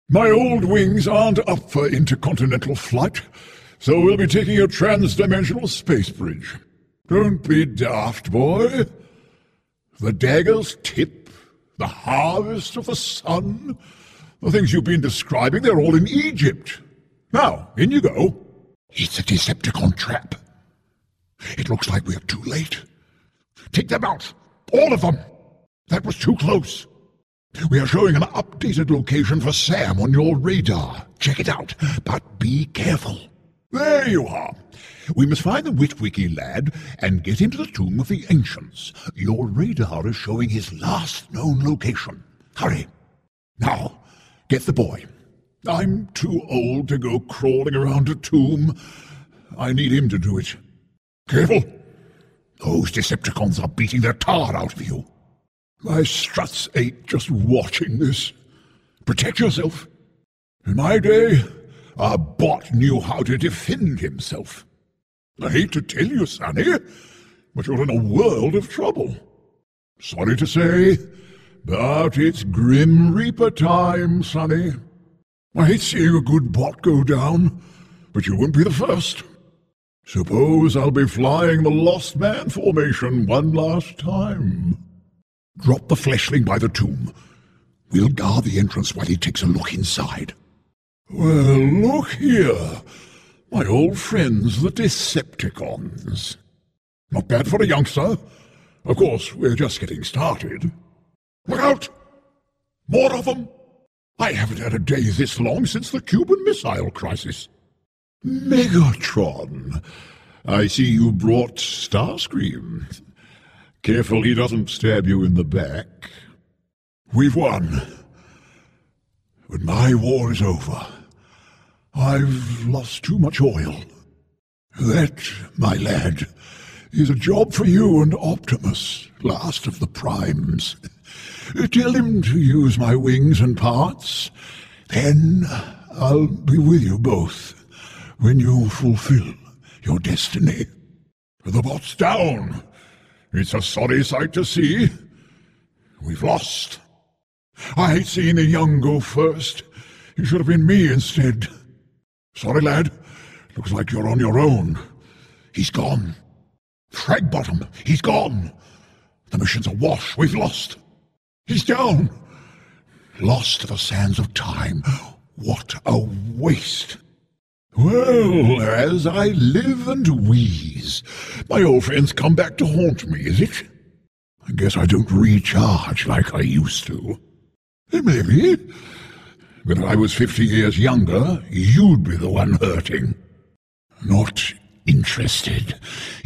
My old wings aren't up for intercontinental flight, so we'll be taking a trans-dimensional space bridge. Don't be daft, boy. The dagger's tip, the harvest of the sun, the things you've been describing, they're all in Egypt. Now, in you go. It's a Decepticon trap. It looks like we're too late. Take them out. All of them. That was too close. We are showing an updated location for Sam on your radar. Check it out, but be careful. There you are. We must find the Witwicky lad and get him to the Tomb of the Ancients. Your radar is showing his last known location. Hurry. Now, get the boy. I'm too old to go crawling around a tomb. I need him to do it. Careful. Those Decepticons are beating their tar out of you. My struts ache just watching this. Protect yourself. In my day, our bot knew how to defend himself. I hate to tell you, Sonny, but you're in a world of trouble. Sorry to say, but it's Grim Reaper time, Sonny. I hate seeing a good bot go down, but you won't be the first. Suppose I'll be flying the Lost Man formation one last time. Drop the fleshling by the tomb. We'll guard the entrance while he takes a look inside. Well, look here. My old friends, the Decepticons. Not bad for a youngster. Of course, we're just getting started. Look out! More of them! I haven't had a day this long since the Cuban Missile Crisis. Megatron! I see you brought Starscream. Careful he doesn't stab you in the back. We've won. But my war is over. I've lost too much oil. That, my lad, is a job for you and Optimus, last of the Primes. Tell him to use my wings and parts. Then I'll be with you both when you fulfill your destiny. The bot's down. It's a sorry sight to see. We've lost. I hate seeing the young go first. It should have been me instead. Sorry, lad. Looks like you're on your own. He's gone. Fragbottom, he's gone. The mission's awash. We've lost. He's down. Lost to the sands of time. What a waste. Well, as I live and wheeze, my old friends come back to haunt me, is it? I guess I don't recharge like I used to. Maybe. But if I was 50 years younger, you'd be the one hurting. Not interested,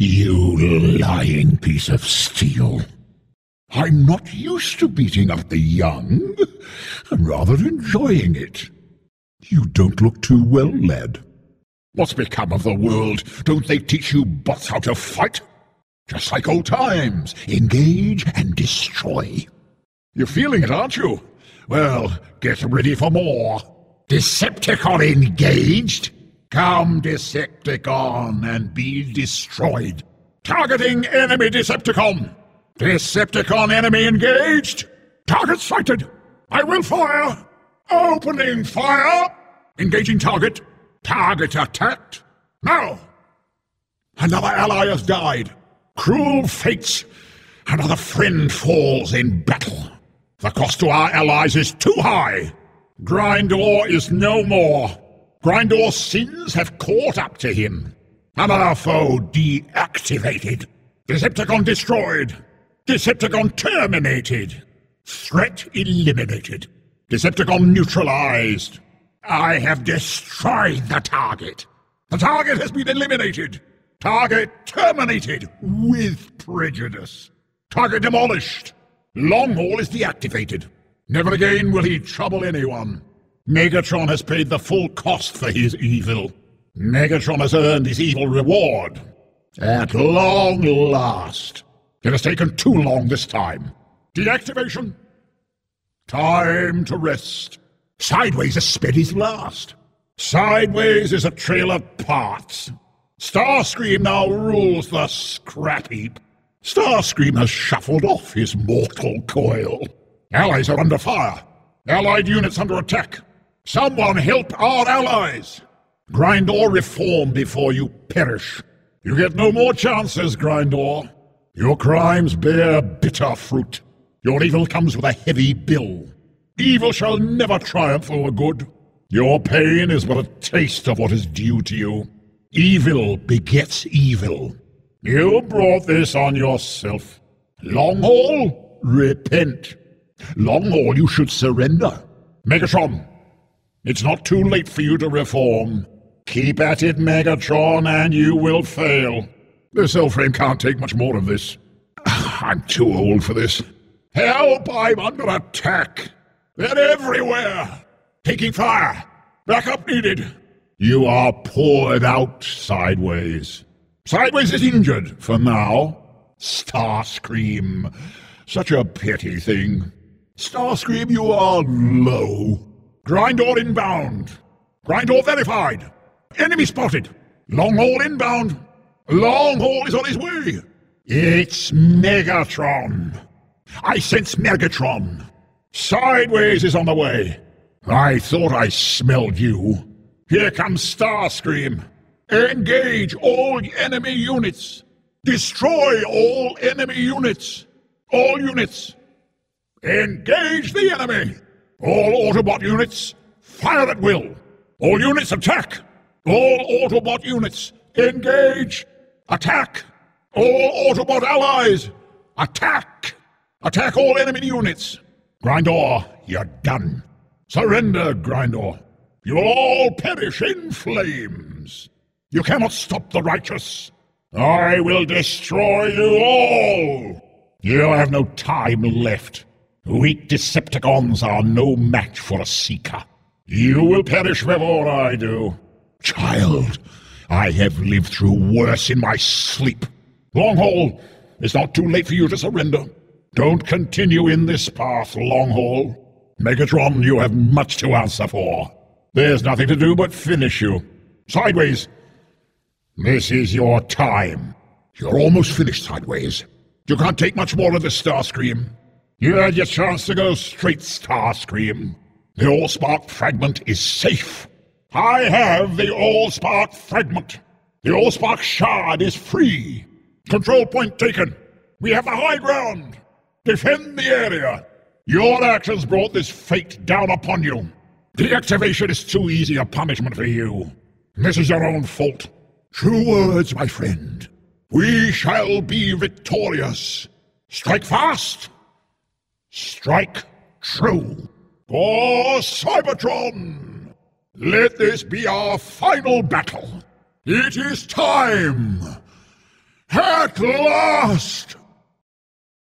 you lying piece of steel. I'm not used to beating up the young. I'm rather enjoying it. You don't look too well, lad. What's become of the world? Don't they teach you bots how to fight? Just like old times. Engage and destroy. You're feeling it, aren't you? Well, get ready for more. Decepticon engaged? Come, Decepticon, and be destroyed. Targeting enemy Decepticon. Decepticon enemy engaged. Target sighted. I will fire. Opening fire. Engaging target. Target attacked. Now! Another ally has died. Cruel fates. Another friend falls in battle. The cost to our allies is too high. Grindor is no more. Grindor's sins have caught up to him. Another foe deactivated. Decepticon destroyed. Decepticon terminated. Threat eliminated. Decepticon neutralized. I have destroyed the target. The target has been eliminated. Target terminated with prejudice. Target demolished. Longhaul is deactivated. Never again will he trouble anyone. Megatron has paid the full cost for his evil. Megatron has earned his evil reward. At long last. It has taken too long this time. Deactivation. Time to rest. Sideways has sped his last. Sideways is a trail of parts. Starscream now rules the scrap heap. Starscream has shuffled off his mortal coil. Allies are under fire. Allied units under attack. Someone help our allies! Grindor, reform before you perish. You get no more chances, Grindor. Your crimes bear bitter fruit. Your evil comes with a heavy bill. Evil shall never triumph over good. Your pain is but a taste of what is due to you. Evil begets evil. You brought this on yourself. Longhaul, repent. Longhaul, you should surrender. Megatron, it's not too late for you to reform. Keep at it, Megatron, and you will fail. The Cellframe can't take much more of this. I'm too old for this. Help! I'm under attack! They're everywhere! Taking fire! Backup needed! You are poured out, Sideways. Sideways is injured, for now. Starscream. Such a petty thing. Starscream, you are low. Grindor inbound. Grindor verified. Enemy spotted. Longhaul inbound. Longhaul is on his way. It's Megatron. I sense Megatron. Sideways is on the way. I thought I smelled you. Here comes Starscream. Engage all enemy units. Destroy all enemy units. All units. Engage the enemy. All Autobot units, fire at will. All units attack. All Autobot units, engage. Attack. All Autobot allies, attack. Attack all enemy units. Grindor, you're done. Surrender, Grindor. You will all perish in flames. You cannot stop the righteous. I will destroy you all. You have no time left. Weak Decepticons are no match for a Seeker. You will perish before I do. Child, I have lived through worse in my sleep. Longhaul, it's not too late for you to surrender. Don't continue in this path, Longhaul. Megatron, you have much to answer for. There's nothing to do but finish you. Sideways, this is your time. You're almost finished, Sideways. You can't take much more of this, Starscream. You had your chance to go straight, Starscream. The Allspark fragment is safe. I have the Allspark fragment. The Allspark shard is free. Control point taken. We have the high ground. Defend the area. Your actions brought this fate down upon you. Deactivation is too easy a punishment for you. This is your own fault. True words, my friend. We shall be victorious. Strike fast. Strike true. For Cybertron, let this be our final battle. It is time. At last!